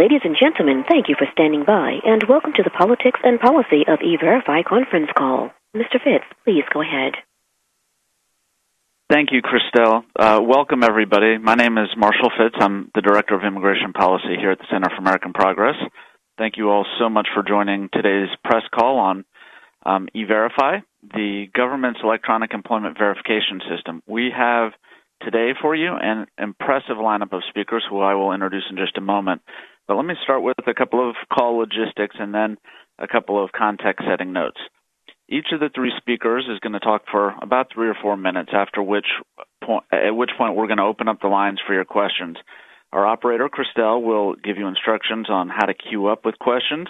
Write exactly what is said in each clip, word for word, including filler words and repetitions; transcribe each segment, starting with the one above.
Ladies and gentlemen, thank you for standing by, and welcome to the Politics and Policy of E-Verify conference call. Mister Fitz, please go ahead. Thank you, Christelle. Uh, welcome, everybody. My name is Marshall Fitz. I'm the Director of Immigration Policy here at the Center for American Progress. Thank you all so much for joining today's press call on um, E-Verify, the government's electronic employment verification system. We have today for you an impressive lineup of speakers who I will introduce in just a moment. But let me start with a couple of call logistics and then a couple of context-setting notes. Each of the three speakers is going to talk for about three or four minutes, after which point, at which point we're going to open up the lines for your questions. Our operator, Christelle, will give you instructions on how to queue up with questions,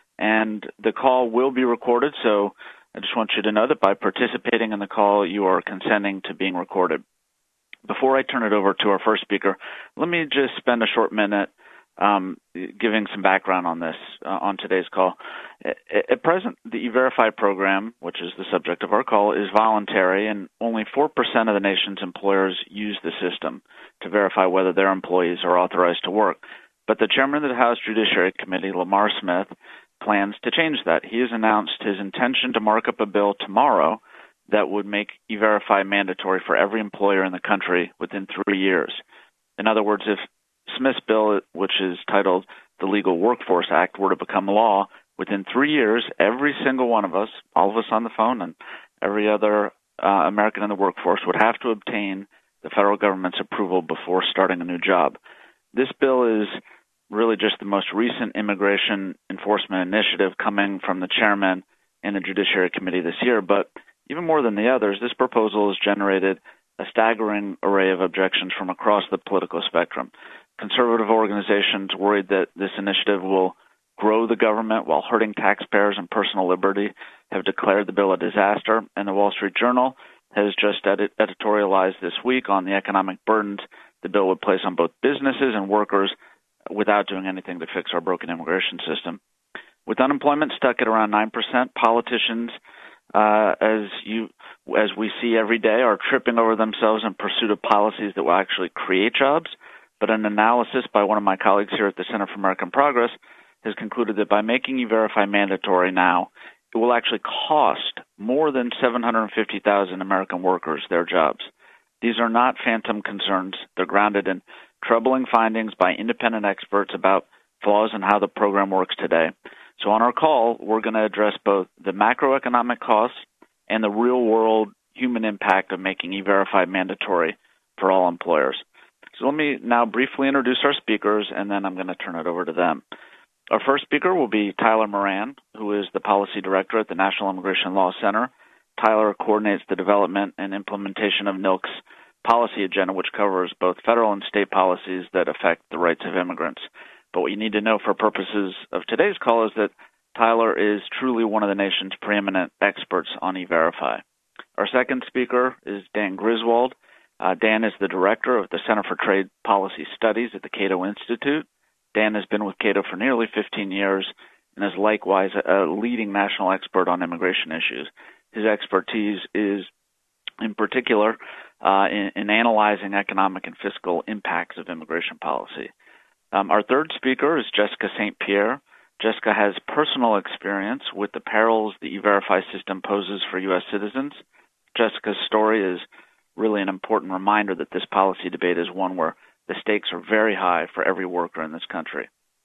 and the call will be recorded, so I just want you to know that by participating in the call, you are consenting to being recorded. Before I turn it over to our first speaker, let me just spend a short minute Um, giving some background on this, uh, on today's call. At, at present, the E-Verify program, which is the subject of our call, is voluntary, and only four percent of the nation's employers use the system to verify whether their employees are authorized to work. But the chairman of the House Judiciary Committee, Lamar Smith, plans to change that. He has announced his intention to mark up a bill tomorrow that would make E-Verify mandatory for every employer in the country within three years. In other words, if Smith's bill, which is titled the Legal Workforce Act, were to become law, within three years, every single one of us, all of us on the phone and every other uh, American in the workforce, would have to obtain the federal government's approval before starting a new job. This bill is really just the most recent immigration enforcement initiative coming from the chairman and the Judiciary Committee this year, but even more than the others, this proposal has generated a staggering array of objections from across the political spectrum. Conservative organizations worried that this initiative will grow the government while hurting taxpayers and personal liberty have declared the bill a disaster, and the Wall Street Journal has just edit- editorialized this week on the economic burdens the bill would place on both businesses and workers without doing anything to fix our broken immigration system. With unemployment stuck at around nine percent, politicians, uh, as you as we see every day, are tripping over themselves in pursuit of policies that will actually create jobs. But an analysis by one of my colleagues here at the Center for American Progress has concluded that by making E-Verify mandatory now, it will actually cost more than seven hundred fifty thousand American workers their jobs. These are not phantom concerns. They're grounded in troubling findings by independent experts about flaws in how the program works today. So on our call, we're going to address both the macroeconomic costs and the real-world human impact of making E-Verify mandatory for all employers. So let me now briefly introduce our speakers, and then I'm going to turn it over to them. Our first speaker will be Tyler Moran, who is the Policy Director at the National Immigration Law Center. Tyler coordinates the development and implementation of N I L C's policy agenda, which covers both federal and state policies that affect the rights of immigrants. But what you need to know for purposes of today's call is that Tyler is truly one of the nation's preeminent experts on E-Verify. Our second speaker is Dan Griswold. Uh, Dan is the director of the Center for Trade Policy Studies at the Cato Institute. Dan has been with Cato for nearly fifteen years and is likewise a, a leading national expert on immigration issues. His expertise is, in particular, uh, in, in analyzing economic and fiscal impacts of immigration policy. Um, our third speaker is Jessica Saint Pierre. Jessica has personal experience with the perils the E-Verify system poses for U S citizens. Jessica's story is really an important reminder that this policy debate is one where the stakes are very high for every worker in this country.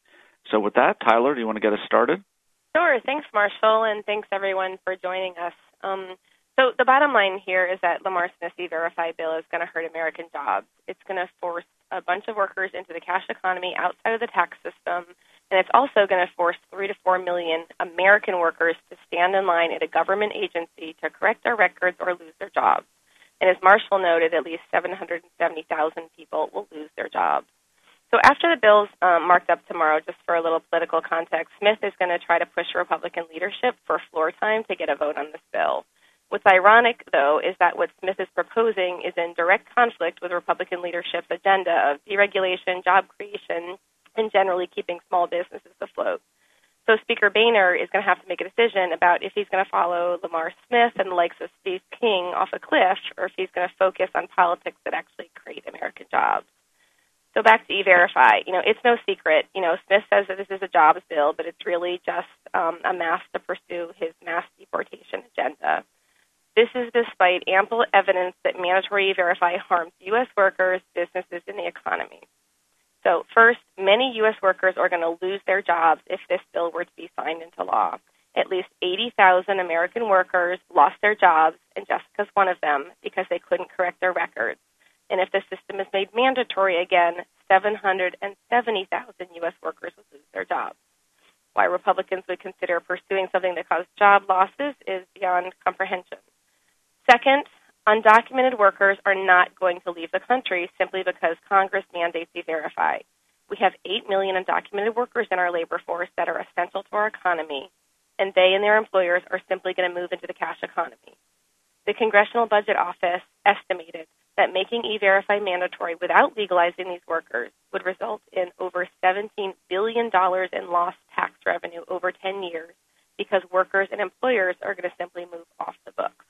So with that, Tyler, do you want to get us started? Sure. Thanks, Marshall, and thanks, everyone, for joining us. Um, so the bottom line here is that Lamar Smith's E-Verify bill is going to hurt American jobs. It's going to force a bunch of workers into the cash economy outside of the tax system, and it's also going to force three to four million American workers to stand in line at a government agency to correct their records or lose their jobs. And as Marshall noted, at least seven hundred seventy thousand people will lose their jobs. So after the bill's um, marked up tomorrow, just for a little political context, Smith is going to try to push Republican leadership for floor time to get a vote on this bill. What's ironic, though, is that what Smith is proposing is in direct conflict with Republican leadership's agenda of deregulation, job creation, and generally keeping small businesses afloat. So Speaker Boehner is going to have to make a decision about if he's going to follow Lamar Smith and the likes of Steve King off a cliff, or if he's going to focus on politics that actually create American jobs. So back to E-Verify. You know, it's no secret. You know, Smith says that this is a jobs bill, but it's really just um, a mask to pursue his mass deportation agenda. This is despite ample evidence that mandatory E-Verify harms U S workers, businesses, and the economy. So first, many U S workers are going to lose their jobs if this bill were to be signed into law. At least eighty thousand American workers lost their jobs, and Jessica's one of them, because they couldn't correct their records. And if the system is made mandatory again, seven hundred seventy thousand U S workers would lose their jobs. Why Republicans would consider pursuing something that caused job losses is beyond comprehension. Second, undocumented workers are not going to leave the country simply because Congress mandates E-Verify. We have eight million undocumented workers in our labor force that are essential to our economy, and they and their employers are simply going to move into the cash economy. The Congressional Budget Office estimated that making E-Verify mandatory without legalizing these workers would result in over seventeen billion dollars in lost tax revenue over ten years because workers and employers are going to simply move off the books.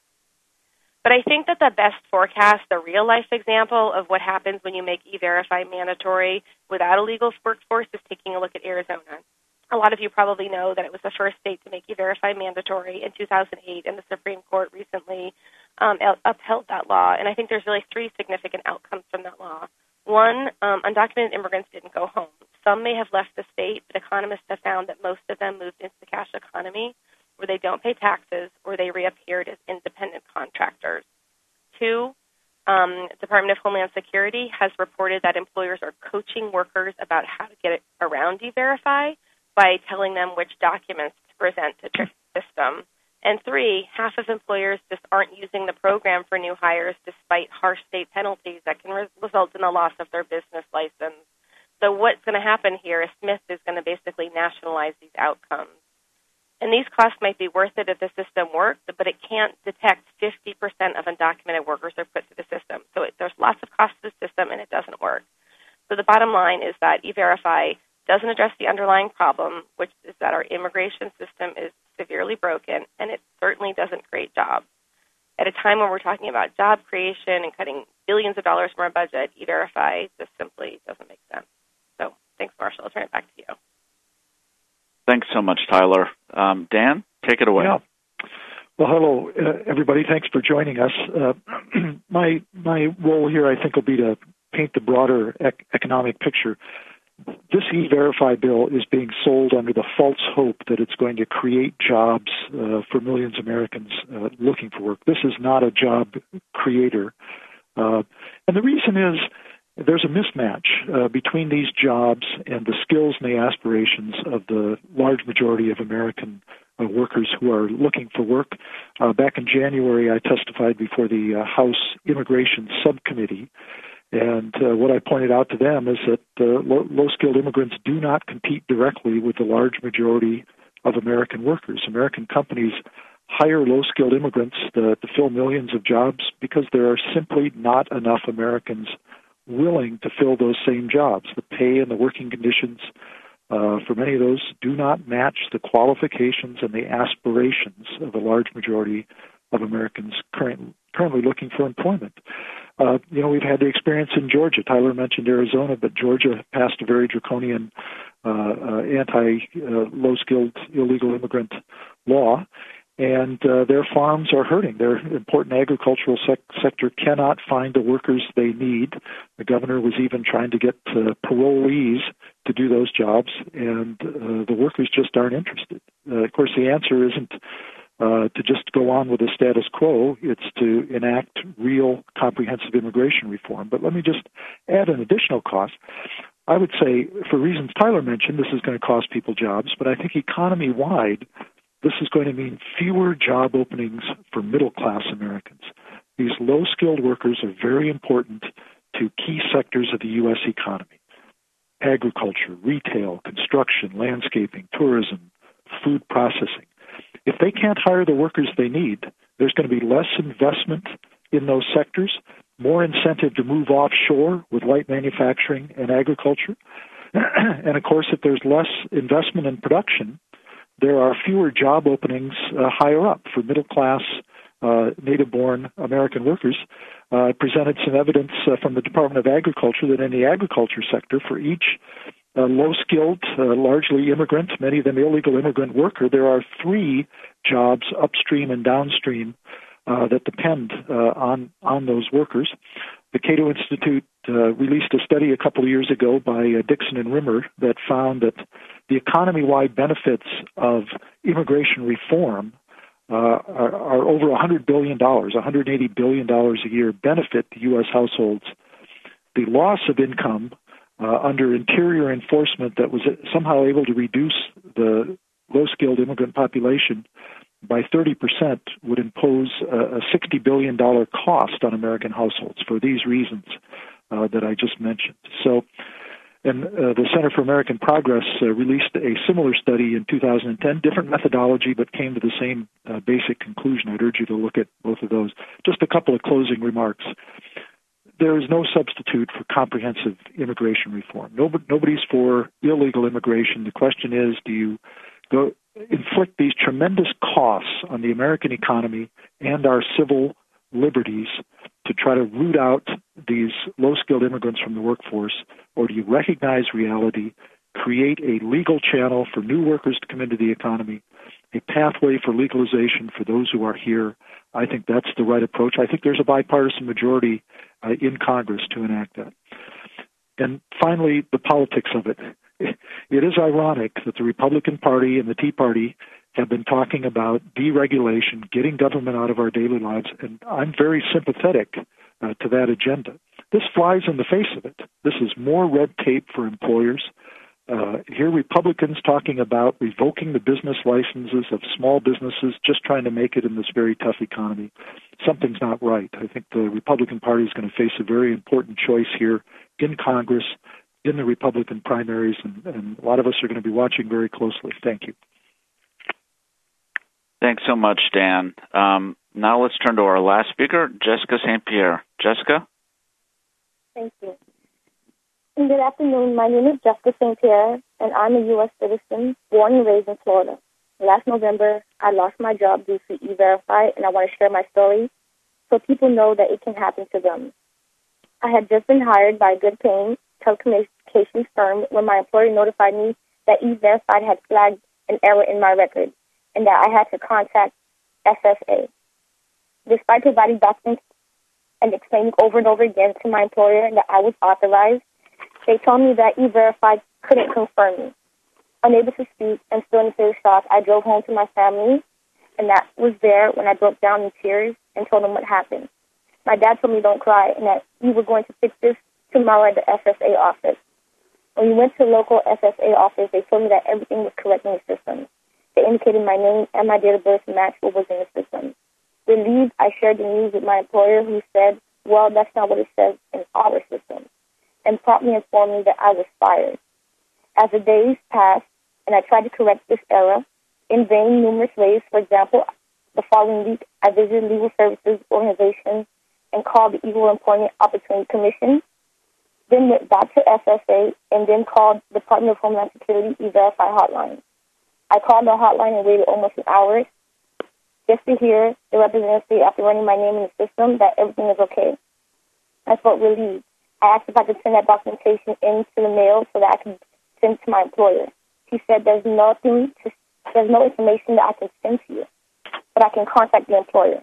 But I think that the best forecast, the real-life example of what happens when you make E-Verify mandatory without a legal workforce, is taking a look at Arizona. A lot of you probably know that it was the first state to make E-Verify mandatory in two thousand eight, and the Supreme Court recently um, upheld that law. And I think there's really three significant outcomes from that law. One, um, undocumented immigrants didn't go home. Some may have left the state, but economists have found that most of them moved into the cash economy, where they don't pay taxes, or they reappeared as independent contractors. Two, um, Department of Homeland Security has reported that employers are coaching workers about how to get it around E-Verify by telling them which documents to present to trick the system. And three, half of employers just aren't using the program for new hires despite harsh state penalties that can re- result in the loss of their business license. So what's going to happen here is Smith is going to basically nationalize these outcomes. And these costs might be worth it if the system works, but it can't detect fifty percent of undocumented workers are put through the system. So it, there's lots of costs to the system, and it doesn't work. So the bottom line is that E-Verify doesn't address the underlying problem, which is that our immigration system is severely broken, and it certainly doesn't create jobs. At a time when we're talking about job creation and cutting billions of dollars from our budget, E-Verify just simply doesn't make sense. So thanks, Marshall. I'll turn it back to you. Thanks so much, Tyler. Um, Dan, take it away. Yeah. Well, hello, uh, everybody. Thanks for joining us. Uh, my my role here, I think, will be to paint the broader ec- economic picture. This E-Verify bill is being sold under the false hope that it's going to create jobs uh, for millions of Americans uh, looking for work. This is not a job creator. Uh, and the reason is there's a mismatch uh, between these jobs and the skills and the aspirations of the large majority of American uh, workers who are looking for work. Uh, back in January, I testified before the uh, House Immigration Subcommittee, and uh, what I pointed out to them is that uh, low, low-skilled immigrants do not compete directly with the large majority of American workers. American companies hire low-skilled immigrants to, to fill millions of jobs because there are simply not enough Americans willing to fill those same jobs. The pay and the working conditions uh, for many of those do not match the qualifications and the aspirations of a large majority of Americans current, currently looking for employment. Uh, you know, we've had the experience in Georgia. Tyler mentioned Arizona, but Georgia passed a very draconian uh, uh, anti-low-skilled uh, illegal immigrant law, and uh, their farms are hurting. Their important agricultural sec- sector cannot find the workers they need. The governor was even trying to get uh, parolees to do those jobs, and uh, the workers just aren't interested. Uh, of course, the answer isn't uh, to just go on with the status quo. It's to enact real comprehensive immigration reform. But let me just add an additional cost. I would say, for reasons Tyler mentioned, this is going to cost people jobs, but I think economy-wide, this is going to mean fewer job openings for middle-class Americans. These low-skilled workers are very important to key sectors of the U S economy: agriculture, retail, construction, landscaping, tourism, food processing. If they can't hire the workers they need, there's going to be less investment in those sectors, more incentive to move offshore with light manufacturing and agriculture. And, of course, if there's less investment in production, there are fewer job openings uh, higher up for middle-class uh, native-born American workers, uh, presented some evidence uh, from the Department of Agriculture that in the agriculture sector, for each uh, low-skilled, uh, largely immigrant, many of them illegal immigrant worker, there are three jobs upstream and downstream uh, that depend uh, on, on those workers. The Cato Institute uh, released a study a couple of years ago by uh, Dixon and Rimmer that found that the economy-wide benefits of immigration reform uh, are, are over one hundred billion dollars, one hundred eighty billion dollars a year benefit to U S households. The loss of income uh, under interior enforcement that was somehow able to reduce the low-skilled immigrant population by thirty percent would impose a sixty billion dollars cost on American households for these reasons uh, that I just mentioned. So, and uh, the Center for American Progress uh, released a similar study in two thousand ten, different methodology, but came to the same uh, basic conclusion. I'd urge you to look at both of those. Just a couple of closing remarks. There is no substitute for comprehensive immigration reform. Nobody, nobody's for illegal immigration. The question is, do you go inflict these tremendous costs on the American economy and our civil liberties to try to root out these low-skilled immigrants from the workforce, or do you recognize reality, create a legal channel for new workers to come into the economy, a pathway for legalization for those who are here? I think that's the right approach. I think there's a bipartisan majority uh, in Congress to enact that. And finally, the politics of it. It is ironic that the Republican Party and the Tea Party have been talking about deregulation, getting government out of our daily lives, and I'm very sympathetic uh, to that agenda. This flies in the face of it. This is more red tape for employers. Uh, here Republicans talking about revoking the business licenses of small businesses, just trying to make it in this very tough economy. Something's not right. I think the Republican Party is going to face a very important choice here in Congress, in the Republican primaries, and, and a lot of us are going to be watching very closely. Thank you. Thanks so much, Dan. Um, now let's turn to our last speaker, Jessica Saint Pierre. Jessica? Thank you. Good afternoon. My name is Jessica Saint Pierre, and I'm a U S citizen born and raised in Florida. Last November, I lost my job due to E-Verify, and I want to share my story so people know that it can happen to them. I had just been hired by a good-paying telecommunications firm when my employer notified me that E-Verify had flagged an error in my record and that I had to contact S S A. Despite providing documents and explaining over and over again to my employer that I was authorized, they told me that E-Verify couldn't confirm me. Unable to speak and still in a state of shock, I drove home to my family, and that was there when I broke down in tears and told them what happened. My dad told me don't cry and that we were going to fix this tomorrow at the S S A office. When we went to the local S S A office, they told me that everything was correct in the system. They indicated my name and my date of birth matched what was in the system. Relieved, I shared the news with my employer, who said, well, that's not what it says in our system, and promptly informed me that I was fired. As the days passed, and I tried to correct this error, in vain numerous ways. For example, the following week, I visited legal services organizations and called the Equal Employment Opportunity Commission, then went back to S S A, and then called the Department of Homeland Security E-Verify hotline. I called the hotline and waited almost an hour just to hear the representative say, after running my name in the system, that everything is okay. I felt relieved. I asked if I could send that documentation into the mail so that I could send to my employer. He said there's nothing, to, there's no information that I can send to you, but I can contact the employer.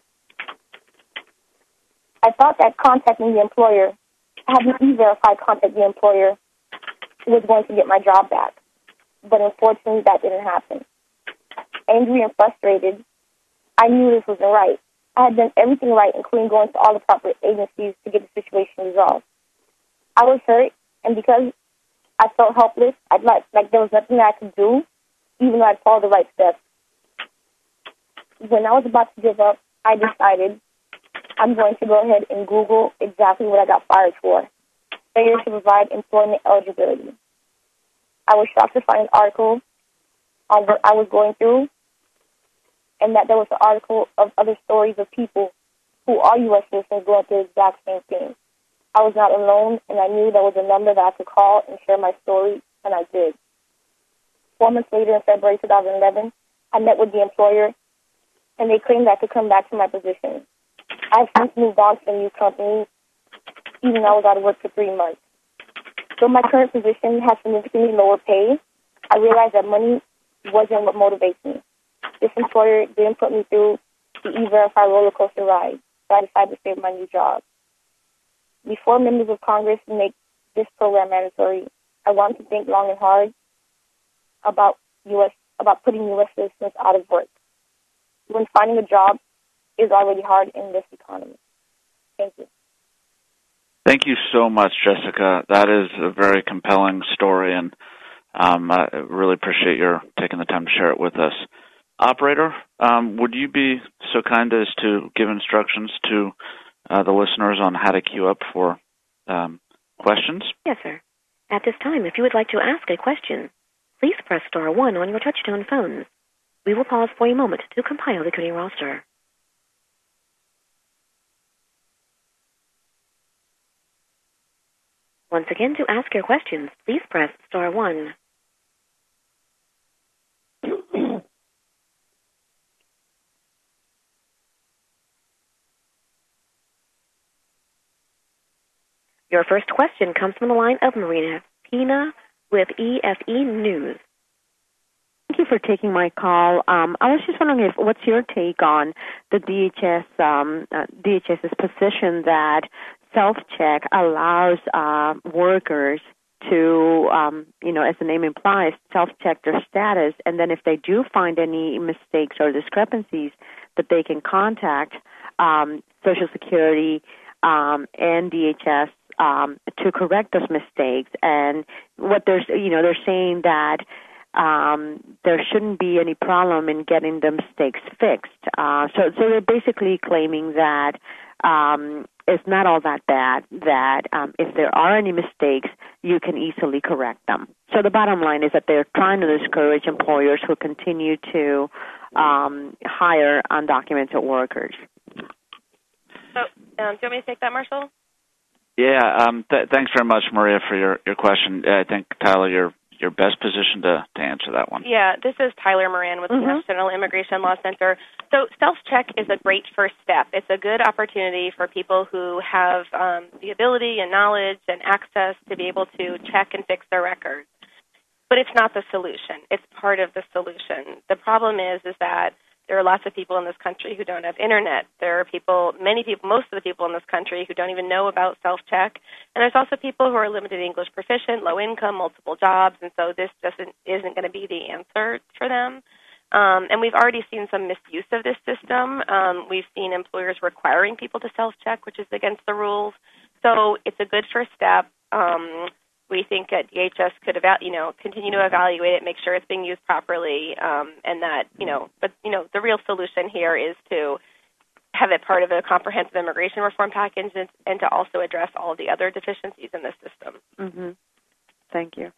I thought that contacting the employer, having E-Verify contact the employer, was going to get my job back, but unfortunately that didn't happen. Angry and frustrated, I knew this wasn't right. I had done everything right, including going to all the proper agencies to get the situation resolved. I was hurt, and because I felt helpless, I'd like, like there was nothing that I could do, even though I'd followed the right steps. When I was about to give up, I decided I'm going to go ahead and Google exactly what I got fired for: failure to provide employment eligibility. I was shocked to find an article on what I was going through, and that there was an article of other stories of people who are U S citizens going through the exact same thing. I was not alone, and I knew there was a number that I could call and share my story, and I did. Four months later, in February two thousand eleven, I met with the employer and they claimed I could come back to my position. I've since moved on to a new company, even though I was out of work for three months. Though my current position has significantly lower pay, I realized that money wasn't what motivates me. This employer didn't put me through the E-Verify roller coaster ride, so I decided to stay with my new job. Before members of Congress make this program mandatory, I want to think long and hard about U S about putting U S citizens out of work, when finding a job is already hard in this economy. Thank you. Thank you so much, Jessica. That is a very compelling story, and um, I really appreciate your taking the time to share it with us. Operator, um, would you be so kind as to give instructions to uh, the listeners on how to queue up for um, questions? Yes, sir. At this time, if you would like to ask a question, please press star one on your touch-tone phone. We will pause for a moment to compile the queuing roster. Once again, to ask your questions, please press star one. Your first question comes from the line of Marina Pina with E F E News. Thank you for taking my call. Um, I was just wondering if what's your take on the D H S um, uh, DHS's position that self-check allows uh, workers to, um, you know, as the name implies, self-check their status, and then if they do find any mistakes or discrepancies, that they can contact um, Social Security um, and D H S um, to correct those mistakes. And what there's, you know, they're saying that um, there shouldn't be any problem in getting the mistakes fixed. Uh, so, so they're basically claiming that um, it's not all that bad, that um, if there are any mistakes, you can easily correct them. So the bottom line is that they're trying to discourage employers who continue to um, hire undocumented workers. So, um, do you want me to take that, Marshall? Yeah, um, th- thanks very much, Maria, for your, your question. I think, Tyler, you're you're best positioned to, to answer that one. Yeah, this is Tyler Moran with mm-hmm. the National Immigration Law Center. So self-check is a great first step. It's a good opportunity for people who have um, the ability and knowledge and access to be able to check and fix their records. But it's not the solution. It's part of the solution. The problem is, is that there are lots of people in this country who don't have internet. There are people, many people, most of the people in this country who don't even know about self-check. And there's also people who are limited English proficient, low income, multiple jobs, and so this doesn't isn't going to be the answer for them. Um, and we've already seen some misuse of this system. Um, we've seen employers requiring people to self-check, which is against the rules. So it's a good first step. Um, We think that D H S could, eva- you know, continue to evaluate it, make sure it's being used properly, um, and that, you know, but, you know, the real solution here is to have it part of a comprehensive immigration reform package and, and to also address all of the other deficiencies in the system. Mm-hmm. Thank you.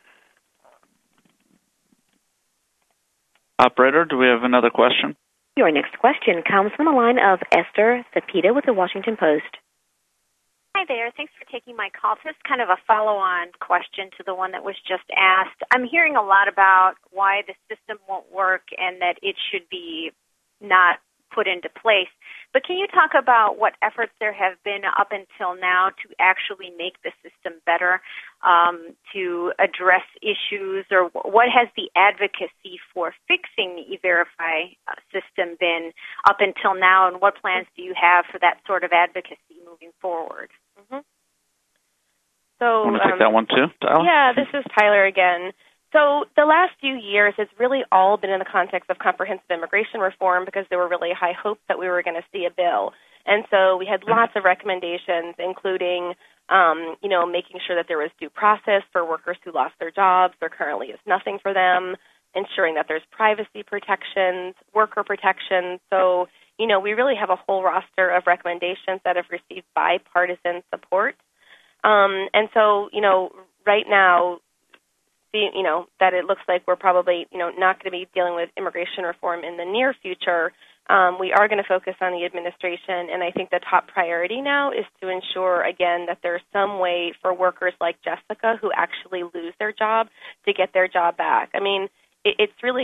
Operator, do we have another question? Your next question comes from the line of Esther Cepeda with the Washington Post. Hi there. Thanks for taking my call. This is kind of a follow-on question to the one that was just asked. I'm hearing a lot about why the system won't work and that it should be not put into place. But can you talk about what efforts there have been up until now to actually make the system better, um, to address issues, or what has the advocacy for fixing the E-Verify uh, system been up until now, and what plans do you have for that sort of advocacy moving forward? Mm-hmm. So, Want to take um, that one too, Tyler? Yeah, this is Tyler again. So the last few years, it's really all been in the context of comprehensive immigration reform because there were really high hopes that we were going to see a bill. And so we had lots of recommendations, including, um, you know, making sure that there was due process for workers who lost their jobs. There currently is nothing for them, ensuring that there's privacy protections, worker protections. So, you know, we really have a whole roster of recommendations that have received bipartisan support. Um, and so, you know, right now, the, you know, that it looks like we're probably, you know, not going to be dealing with immigration reform in the near future. Um, we are going to focus on the administration, and I think the top priority now is to ensure, again, that there's some way for workers like Jessica who actually lose their job to get their job back. I mean, it, it's really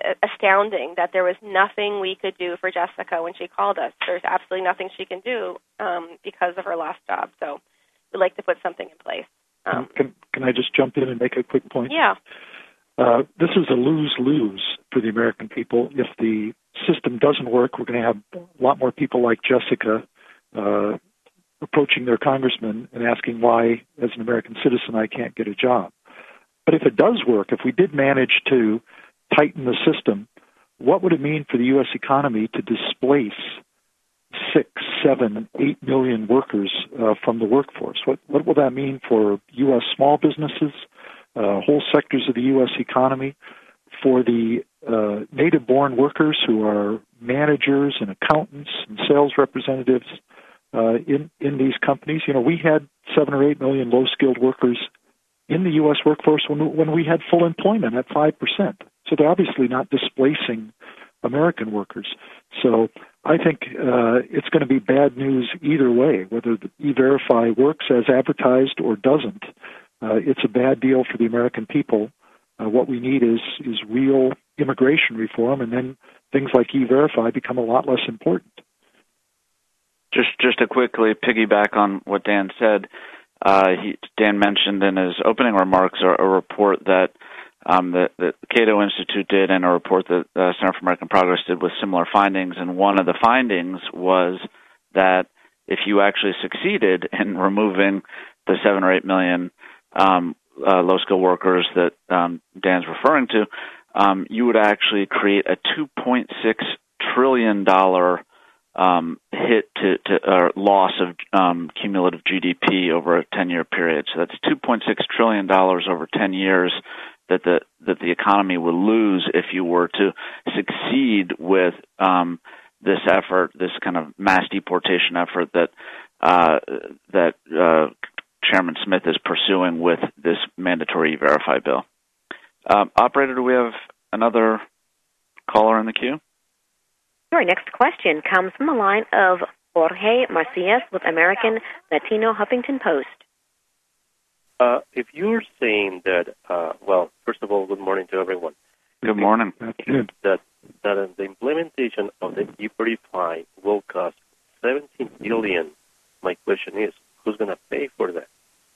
astounding that there was nothing we could do for Jessica when she called us. There's absolutely nothing she can do um, because of her lost job. So we'd like to put something in place. Um, can, can I just jump in and make a quick point? Yeah. Uh, this is a lose-lose for the American people. If the system doesn't work, we're going to have a lot more people like Jessica uh, approaching their congressman and asking why, as an American citizen, I can't get a job. But if it does work, if we did manage to tighten the system, what would it mean for the U S economy to displace six, seven, eight million workers uh, from the workforce? What, what will that mean for U S small businesses, uh, whole sectors of the U S economy, for the uh, native-born workers who are managers and accountants and sales representatives uh, in, in these companies? You know, we had seven or eight million low-skilled workers in the U S workforce when, when we had full employment at five percent. So they're obviously not displacing American workers. So I think uh, it's going to be bad news either way, whether the E-Verify works as advertised or doesn't. Uh, it's a bad deal for the American people. Uh, what we need is is real immigration reform, and then things like E-Verify become a lot less important. Just just to quickly piggyback on what Dan said, uh, he, Dan mentioned in his opening remarks a, a report that um, the, the Cato Institute did and a report that the Center for American Progress did with similar findings, and one of the findings was that if you actually succeeded in removing the seven or eight million um, uh, low-skilled workers that um, Dan's referring to, um, you would actually create a two point six trillion dollars um, hit to, to uh, loss of um, cumulative G D P over a ten-year period. So that's two point six trillion dollars over ten years that the that the economy would lose if you were to succeed with um, this effort, this kind of mass deportation effort that uh, that uh, Chairman Smith is pursuing with this mandatory E-Verify bill. Uh, operator, do we have another caller in the queue? Our next question comes from the line of Jorge Macias with American Latino Huffington Post. Uh, if you're saying that, uh, well, first of all, good morning to everyone. Good morning. That that uh, the implementation of the E-Verify will cost seventeen billion dollars. My question is, who's going to pay for that?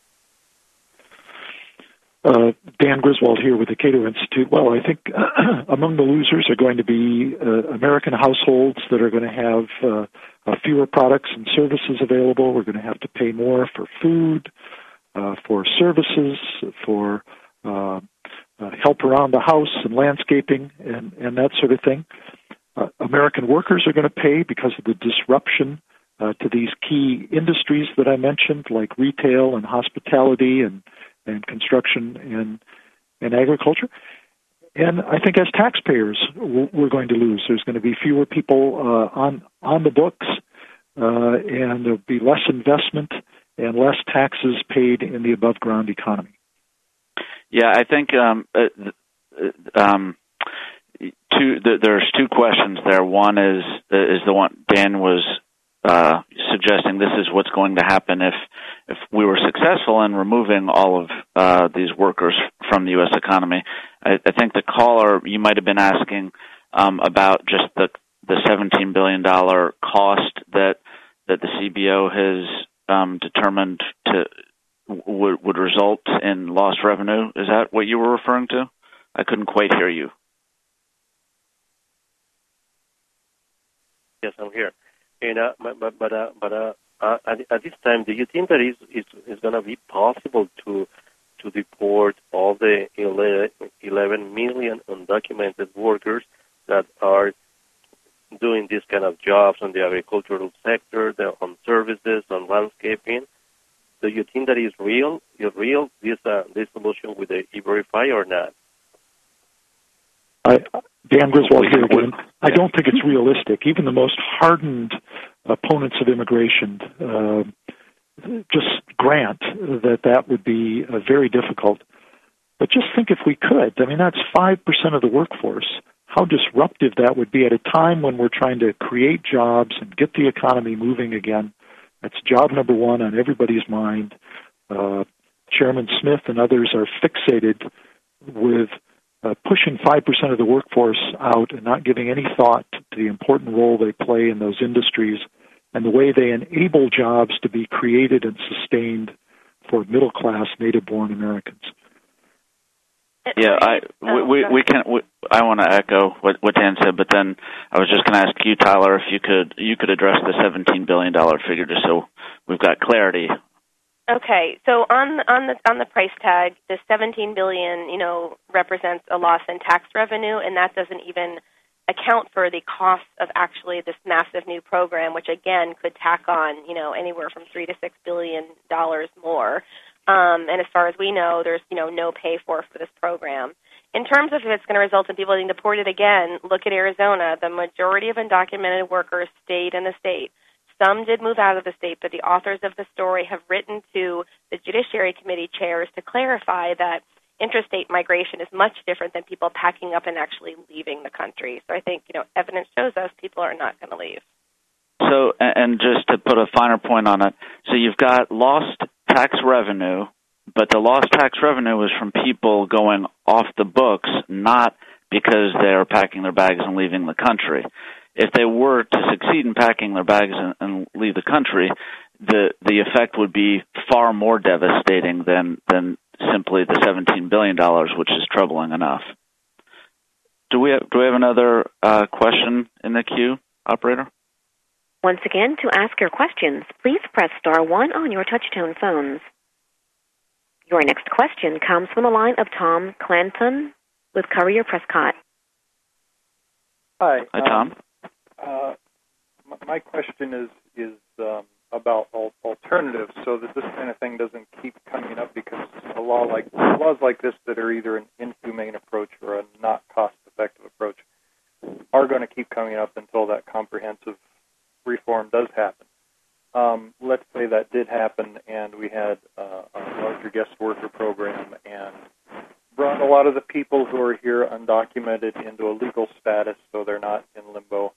Uh, Dan Griswold here with the Cato Institute. Well, I think uh, among the losers are going to be uh, American households that are going to have uh, uh, fewer products and services available. We're going to have to pay more for food, uh, for services, for uh, uh, help around the house and landscaping and, and that sort of thing. Uh, American workers are going to pay because of the disruption uh, to these key industries that I mentioned, like retail and hospitality and and construction and, and agriculture. And I think as taxpayers, we're going to lose. There's going to be fewer people uh, on on the books, uh, and there'll be less investment and less taxes paid in the above-ground economy. Yeah, I think um, uh, um, two, th- there's two questions there. One is is the one Dan was uh, suggesting. This is what's going to happen if if we were successful in removing all of uh, these workers from the U S economy. I, I think the caller, you might have been asking um, about just the the seventeen billion dollars cost that that the C B O has um, determined to w- would result in lost revenue. Is that what you were referring to? I couldn't quite hear you. Yes, I'm here. And uh, but but uh, but uh, uh, at, at this time, do you think that is is is going to be possible to to deport all the eleven million undocumented workers that are doing this kind of jobs on the agricultural sector, the, on services, on landscaping? Do you think that is real? Is real this uh, this solution with the E-Verify or not? I, Dan Griswold here again. I don't think it's realistic. Even the most hardened opponents of immigration uh, just grant that that would be uh, very difficult. But just think if we could. I mean, that's five percent of the workforce. How disruptive that would be at a time when we're trying to create jobs and get the economy moving again. That's job number one on everybody's mind. Uh, Chairman Smith and others are fixated with uh, pushing five percent of the workforce out and not giving any thought to the important role they play in those industries and the way they enable jobs to be created and sustained for middle-class, native-born Americans. Yeah, I we we, we can. We, I want to echo what, what Dan said, but then I was just going to ask you, Tyler, if you could you could address the seventeen billion dollar figure, just so we've got clarity. Okay, so on on the on the price tag, the seventeen billion, you know, represents a loss in tax revenue, and that doesn't even account for the cost of actually this massive new program, which again could tack on, you know, anywhere from three to six billion dollars more. Um, and as far as we know, there's, you know, no pay for for this program. In terms of if it's going to result in people being deported again, look at Arizona. The majority of undocumented workers stayed in the state. Some did move out of the state, but the authors of the story have written to the Judiciary Committee chairs to clarify that interstate migration is much different than people packing up and actually leaving the country. So I think, you know, evidence shows us people are not going to leave. So, and just to put a finer point on it, so you've got lost tax revenue, but the lost tax revenue is from people going off the books, not because they are packing their bags and leaving the country. If they were to succeed in packing their bags and, and leave the country, the the effect would be far more devastating than than simply the seventeen billion dollars, which is troubling enough. Do we have, do we have another uh, question in the queue, operator? Once again, to ask your questions, please press star one on your touch-tone phones. Your next question comes from the line of Tom Clanton with Courier-Prescott. Hi. Hi, Tom. Um, uh, my question is is um, about al- alternatives, so that this kind of thing doesn't keep coming up, because a law like laws like this that are either an inhumane approach or a not cost-effective approach are going to keep coming up until that comprehensive reform does happen. Um, let's say that did happen and we had uh, a larger guest worker program and brought a lot of the people who are here undocumented into a legal status so they're not in limbo.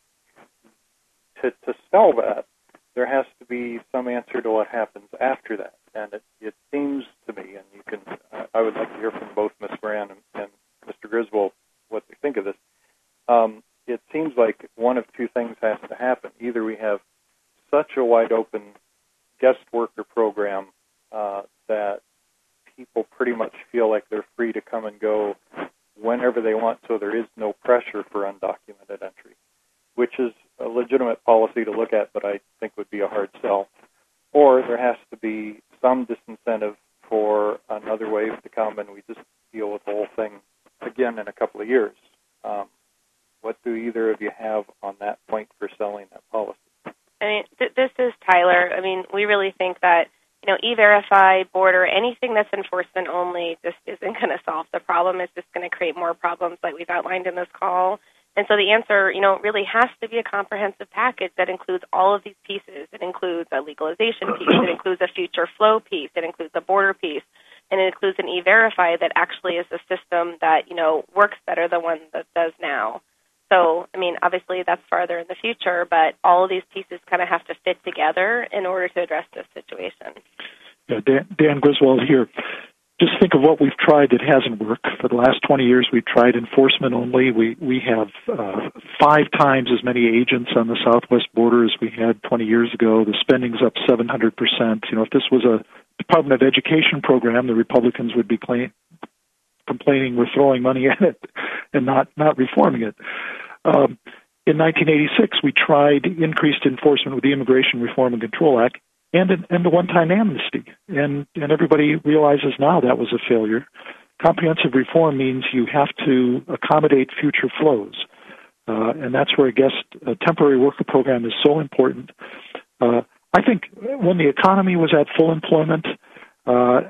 To, to sell that, there has to be some answer to what happens after that. And it, it seems to me, and you can, uh, I would like to hear from both Miz Moran and, and Mister Griswold what they think of this. Um, it seems like one of two things has to happen. Either we have such a wide-open guest worker program uh, that people pretty much feel like they're free to come and go whenever they want, so there is no pressure for undocumented entry, which is a legitimate policy to look at, but I think would be a hard sell. Or there has to be some disincentive for another wave to come, and we just deal with the whole thing again in a couple of years. Um, what do either of you have on that point for selling that policy? I mean, th- this is Tyler. I mean, we really think that, you know, E-Verify, border, anything that's enforcement only just isn't going to solve the problem. It's just going to create more problems like we've outlined in this call. And so the answer, you know, really has to be a comprehensive package that includes all of these pieces. It includes a legalization piece. It includes a future flow piece. It includes a border piece. And it includes an E-Verify that actually is a system that, you know, works better than one that does now. So, I mean, obviously that's farther in the future, but all of these pieces kind of have to fit together in order to address this situation. Yeah, Dan, Dan Griswold here. Just think of what we've tried that hasn't worked. For the last twenty years, we've tried enforcement only. We we have uh, five times as many agents on the southwest border as we had twenty years ago. The spending's up seven hundred percent. You know, if this was a Department of Education program, the Republicans would be claim, complaining we're throwing money at it and not, not reforming it. Um, in nineteen eighty-six, we tried increased enforcement with the Immigration Reform and Control Act and, and the one-time amnesty. And, and everybody realizes now that was a failure. Comprehensive reform means you have to accommodate future flows. Uh, and that's where I guess a temporary worker program is so important. Uh, I think when the economy was at full employment, uh,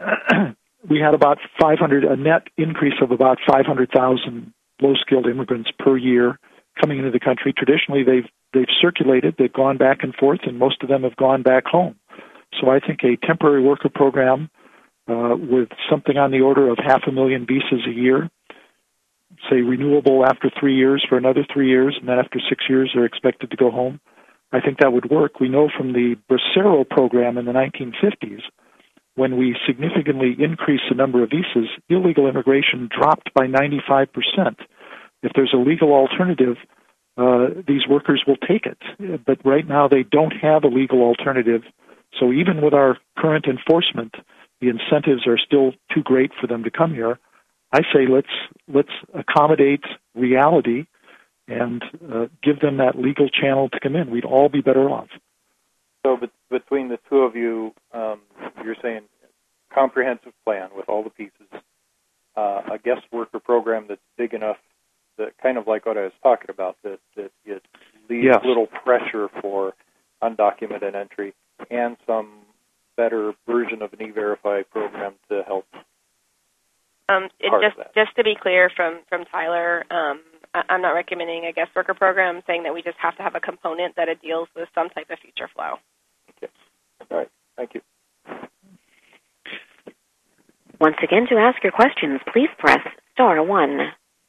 we had about five hundred, a net increase of about five hundred thousand low-skilled immigrants per year coming into the country. Traditionally, they've they've circulated, they've gone back and forth, and most of them have gone back home. So I think a temporary worker program uh, with something on the order of half a million visas a year, say renewable after three years for another three years, and then after six years they're expected to go home, I think that would work. We know from the Bracero program in the nineteen fifties when we significantly increased the number of visas, illegal immigration dropped by ninety-five percent. If there's a legal alternative, uh, these workers will take it. But right now they don't have a legal alternative. So even with our current enforcement, the incentives are still too great for them to come here. I say let's let's accommodate reality and uh, give them that legal channel to come in. We'd all be better off. So be- between the two of you, um, you're saying comprehensive plan with all the pieces, uh, a guest worker program that's big enough, that kind of like what I was talking about, that, that it leaves yes. little pressure for undocumented entry, and some better version of an E-Verify program to help. Um, and just just to be clear from, from Tyler, um, I, I'm not recommending a guest worker program. I'm saying that we just have to have a component that it deals with some type of future flow. Okay. All right. Thank you. Once again, to ask your questions, please press star one.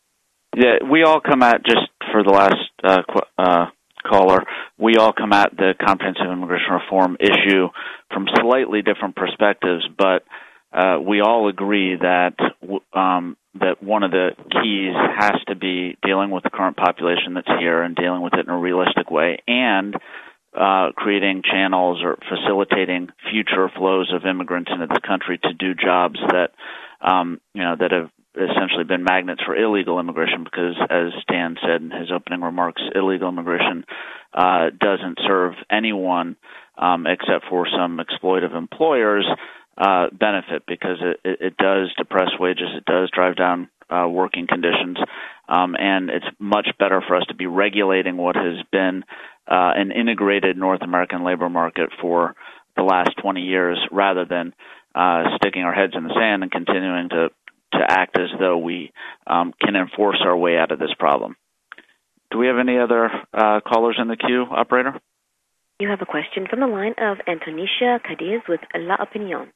Yeah, we all come at, just for the last uh, qu- uh, caller, we all come at the comprehensive immigration reform issue from slightly different perspectives, but uh, we all agree that um, that one of the keys has to be dealing with the current population that's here and dealing with it in a realistic way, and uh, creating channels or facilitating future flows of immigrants into the country to do jobs that um, you know that have essentially been magnets for illegal immigration, because, as Dan said in his opening remarks, illegal immigration uh, doesn't serve anyone um, except for some exploitive employers uh, benefit, because it, it does depress wages, it does drive down uh, working conditions, um, and it's much better for us to be regulating what has been uh, an integrated North American labor market for the last twenty years, rather than uh, sticking our heads in the sand and continuing to to act as though we um, can enforce our way out of this problem. Do we have any other uh, callers in the queue, operator? You have a question from the line of Antonisha Cadiz with La Opinion.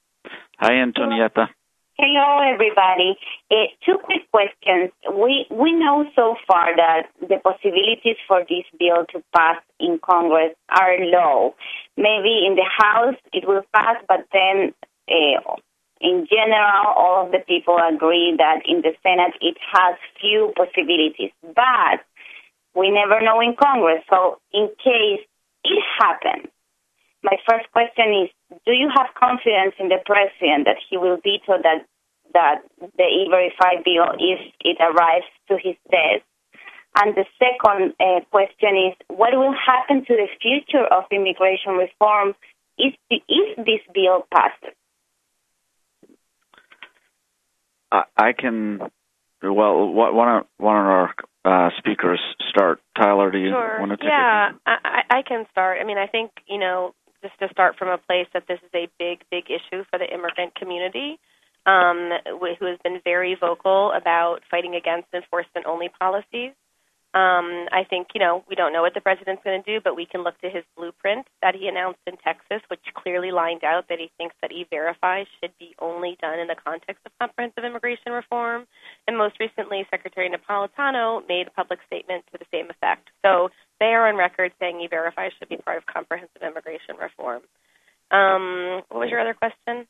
Hi, Antonietta. Hello, everybody. Uh, two quick questions. We we know so far that the possibilities for this bill to pass in Congress are low. Maybe in the House it will pass, but then uh, in general, all of the people agree that in the Senate it has few possibilities. But we never know in Congress. So in case it happens, my first question is, do you have confidence in the president that he will veto that that the E-Verify bill if it arrives to his desk? And the second uh, question is, what will happen to the future of immigration reform if, the, if this bill passes? I can, well, why don't, why don't our uh, speakers start? Tyler, do you sure. want to take yeah, it? Yeah, I, I can start. I mean, I think, you know, just to start from a place that this is a big, big issue for the immigrant community, um, who has been very vocal about fighting against enforcement-only policies. Um, I think, you know, we don't know what the president's going to do, but we can look to his blueprint that he announced in Texas, which clearly lined out that he thinks that E-Verify should be only done in the context of comprehensive immigration reform. And most recently, Secretary Napolitano made a public statement to the same effect. So they are on record saying E-Verify should be part of comprehensive immigration reform. Um, what was your other question?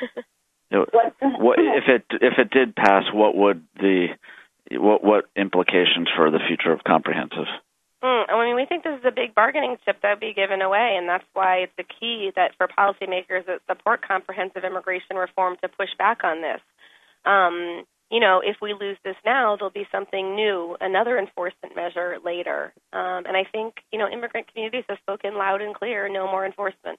what, if it if it did pass, what would the What what implications for the future of comprehensive? Mm, I mean, we think this is a big bargaining chip that would be given away, and that's why it's the key that for policymakers that support comprehensive immigration reform to push back on this. Um, you know, if we lose this now, there'll be something new, another enforcement measure later. Um, and I think, you know, immigrant communities have spoken loud and clear, no more enforcement.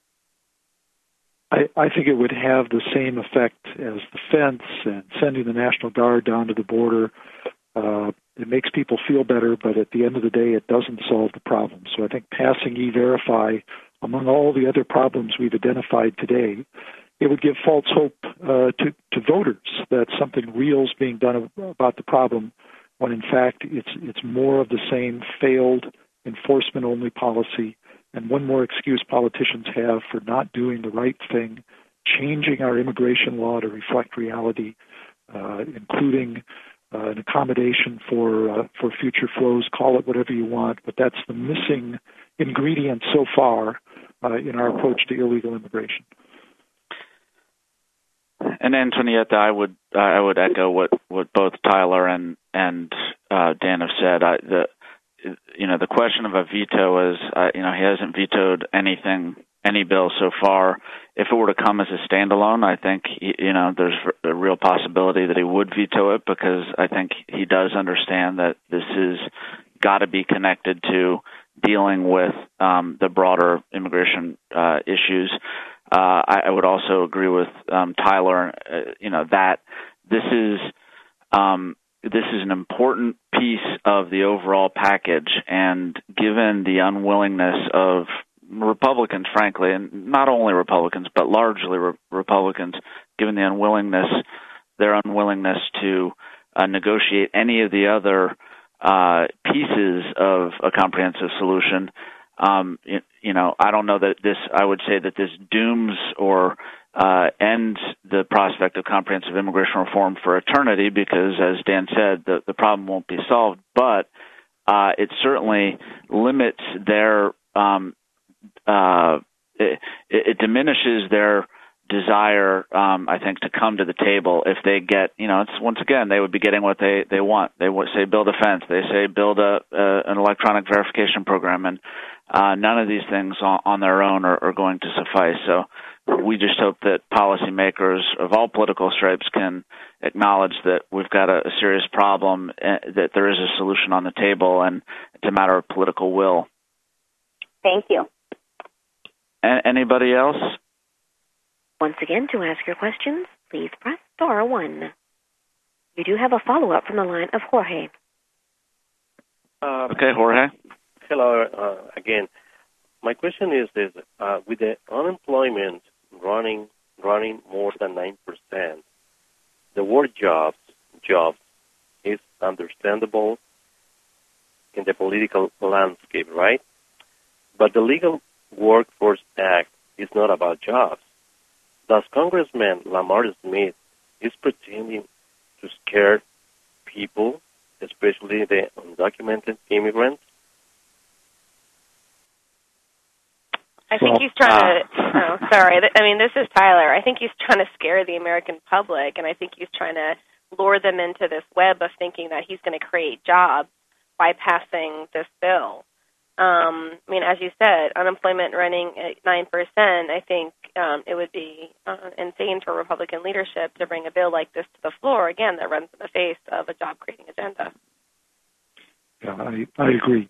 I, I think it would have the same effect as the fence and sending the National Guard down to the border. Uh, it makes people feel better, but at the end of the day, it doesn't solve the problem. So I think passing E-Verify, among all the other problems we've identified today, it would give false hope uh, to, to voters that something real is being done about the problem, when in fact it's it's more of the same failed enforcement-only policy, and one more excuse politicians have for not doing the right thing, changing our immigration law to reflect reality, uh, including uh, an accommodation for uh, for future flows. Call it whatever you want, but that's the missing ingredient so far uh, in our approach to illegal immigration. And Antonietta, I would uh, I would echo what, what both Tyler and and uh, Dan have said. I, the you know the question of a veto is uh, you know he hasn't vetoed anything any bill so far. If it were to come as a standalone, I think he, you know there's a real possibility that he would veto it, because I think he does understand that this is got to be connected to dealing with um, the broader immigration uh, issues. Uh, I, I would also agree with um, Tyler, uh, you know, that this is um, this is an important piece of the overall package, and given the unwillingness of Republicans, frankly, and not only Republicans, but largely re- Republicans, given the unwillingness, their unwillingness to uh, negotiate any of the other uh, pieces of a comprehensive solution, Um, you, you know, I don't know that this, I would say that this dooms or uh, ends the prospect of comprehensive immigration reform for eternity, because, as Dan said, the, the problem won't be solved, but uh, it certainly limits their, um, uh, it, it diminishes their desire, um, I think, to come to the table if they get, you know, it's once again, they would be getting what they, they want. They would say build a fence. They say build a, a an electronic verification program, and uh, none of these things on, on their own are, are going to suffice. So we just hope that policymakers of all political stripes can acknowledge that we've got a, a serious problem, uh, that there is a solution on the table, and it's a matter of political will. Thank you. A- anybody else? Once again, to ask your questions, please press star one. You do have a follow-up from the line of Jorge. Uh, okay, Jorge. Hello uh, again. My question is this: uh, with the unemployment running running more than nine percent, the word jobs jobs is understandable in the political landscape, right? But the Legal Workforce Act is not about jobs. Does Congressman Lamar Smith is pretending to scare people, especially the undocumented immigrants? I think he's trying to, oh, sorry, I mean, this is Tyler. I think he's trying to scare the American public, and I think he's trying to lure them into this web of thinking that he's going to create jobs by passing this bill. Um, I mean, as you said, unemployment running at nine percent, I think um, it would be uh, insane for Republican leadership to bring a bill like this to the floor, again, that runs in the face of a job-creating agenda. Yeah, I, I agree.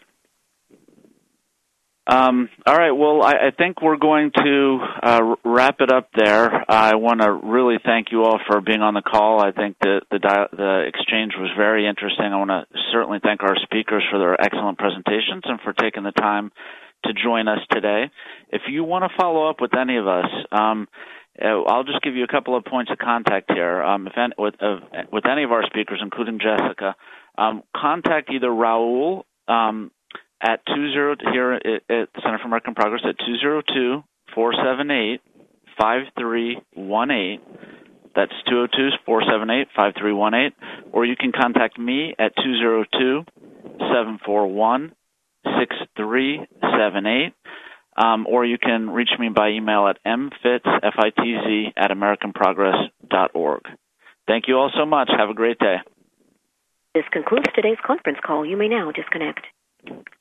Um, all right, well, I, I think we're going to uh, wrap it up there. I want to really thank you all for being on the call. I think the, the, the exchange was very interesting. I want to certainly thank our speakers for their excellent presentations and for taking the time to join us today. If you want to follow up with any of us, um, I'll just give you a couple of points of contact here. Um, if any, with, uh, with any of our speakers, including Jessica, um, contact either Raul um, at two zero here at the Center for American Progress at two zero two, four seven eight, five three one eight. That's two zero two, four seven eight, five three one eight. Or you can contact me at two zero two, seven four one, six three seven eight. Um, or you can reach me by email at mfitz, F I T Z, at american progress dot org. Thank you all so much. Have a great day. This concludes today's conference call. You may now disconnect.